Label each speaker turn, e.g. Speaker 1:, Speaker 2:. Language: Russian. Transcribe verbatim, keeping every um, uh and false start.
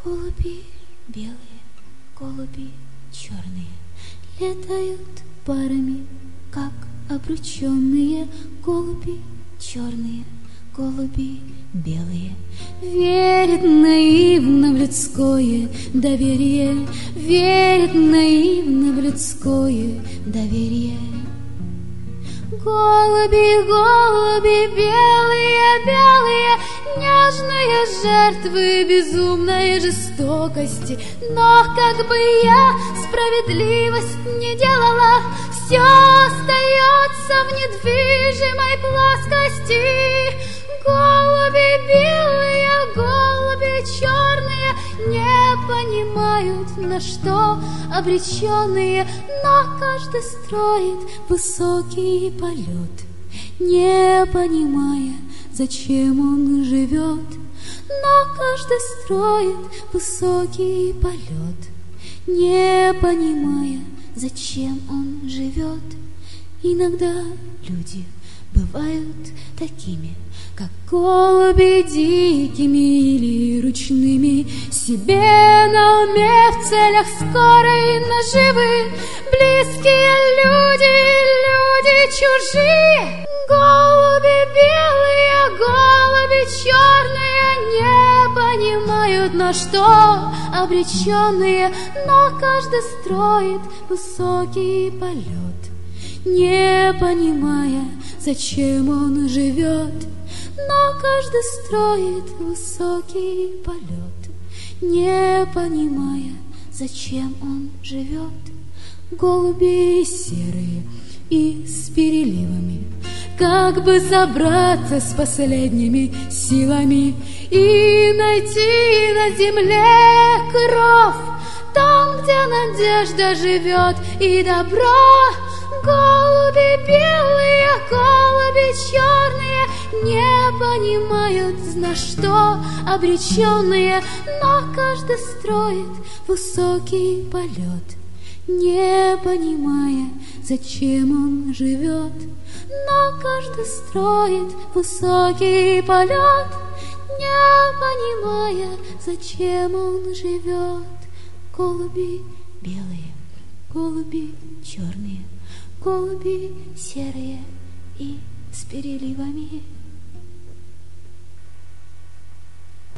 Speaker 1: Голуби белые, голуби черные летают парами, как обрученные. Голуби черные, голуби белые верят наивно в людское доверие, верят наивно в людское доверие. Голуби, голуби белые, белые, нежные жертвы безумной жестокости. Но как бы я справедливость не делала, все остается в недвижимой плоскости. Голуби белые, голуби черные не понимают, на что обреченные, но каждый строит высокий полет, не понимая, зачем он живет. Но каждый строит высокий полет, не понимая, зачем он живет. Иногда люди бывают такими, как голуби дикими или ручными, себе на уме в целях скорой наживы. Близкие люди, люди чужие. Голуби белые, голуби черные не понимают, на что обреченные, но каждый строит высокий полет, не понимая, зачем он живет. Но каждый строит высокий полет, не понимая, зачем он живет. Голуби серые и с переливами, как бы собраться с последними силами и найти на земле кров, там, где надежда живет и добро. Голуби белые, голуби черные не понимают, на что обреченные, но каждый строит высокий полет, не понимая, зачем он живет. Но каждый строит высокий полет, не понимая, зачем он живет. Голуби белые, голуби черные, голуби серые и с переливами.